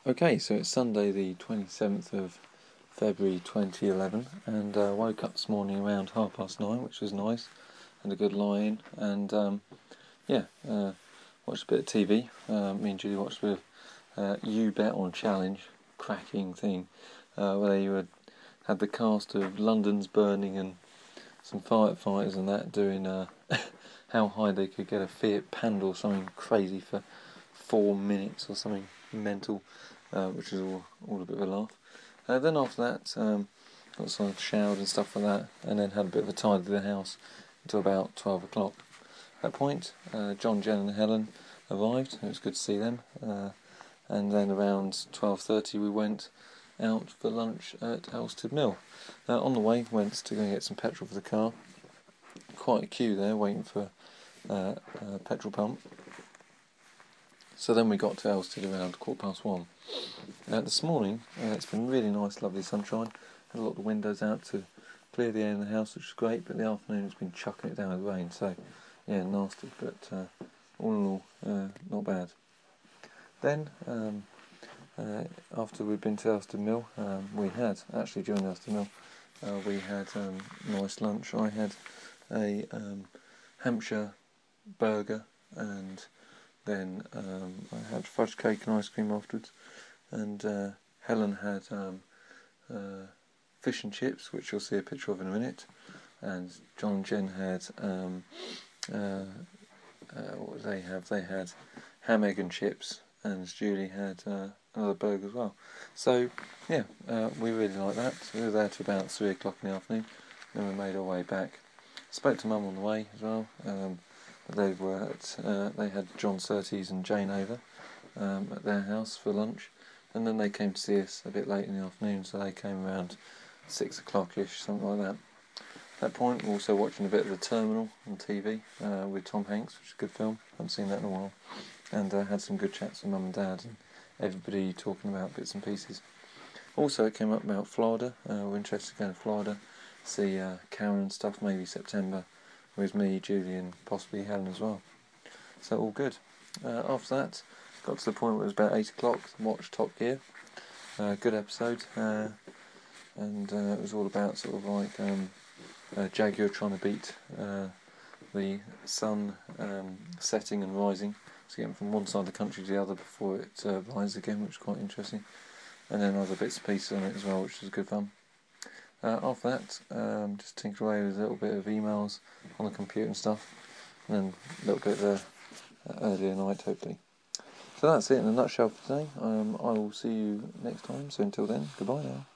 Okay, so it's Sunday the 27th of February 2011, and woke up this morning around 9:30, which was nice, and a good lie-in, and watched a bit of TV. Me and Julie watched a bit of You Bet on Challenge, cracking thing, where you had the cast of London's Burning and some firefighters and that doing how high they could get a Fiat Panda or something crazy for 4 minutes or something mental, which was all a bit of a laugh. Then after that, got sort of showered and stuff like that, and then had a bit of a tidy of the house until about 12 o'clock. At that point, John, Jen and Helen arrived. It was good to see them. And then around 12:30 we went out for lunch at Elsted Mill. On the way, went to go and get some petrol for the car. Quite a queue there, waiting for a petrol pump. So then we got to Elsted around 1:15. This morning, it's been really nice, lovely sunshine. Had a lot of the windows out to clear the air in the house, which is great, but the afternoon it's been chucking it down with rain, so yeah, nasty, but all in all, not bad. Then, after we'd been to Elsted Mill, during Elsted Mill, we had nice lunch. I had a Hampshire burger, and then I had fudge cake and ice cream afterwards, and Helen had fish and chips, which you'll see a picture of in a minute, and John and Jen had what did they have? They had ham, egg and chips, and Julie had another burger as well. So yeah, we really liked that. So we were there till about 3 o'clock in the afternoon, then we made our way back. Spoke to Mum on the way as well. They had John Surtees and Jane over at their house for lunch, and then they came to see us a bit late in the afternoon, so they came around 6 o'clock-ish, something like that. At that point, we're also watching a bit of The Terminal on TV with Tom Hanks, which is a good film. Haven't seen that in a while, and had some good chats with Mum and Dad and everybody talking about bits and pieces. Also, it came up about Florida. We're interested in going to Florida, see Karen and stuff, maybe September, with me, Julie, and possibly Helen as well. So all good. After that, got to the point where it was about 8 o'clock, watched Top Gear. Good episode, and it was all about sort of like Jaguar trying to beat the sun setting and rising, so getting from one side of the country to the other before it rises again, which is quite interesting. And then other bits and pieces on it as well, which was good fun. After that, just tinker away with a little bit of emails on the computer and stuff, and then a little bit of earlier night, hopefully. So that's it in a nutshell for today. I will see you next time, so until then, goodbye now.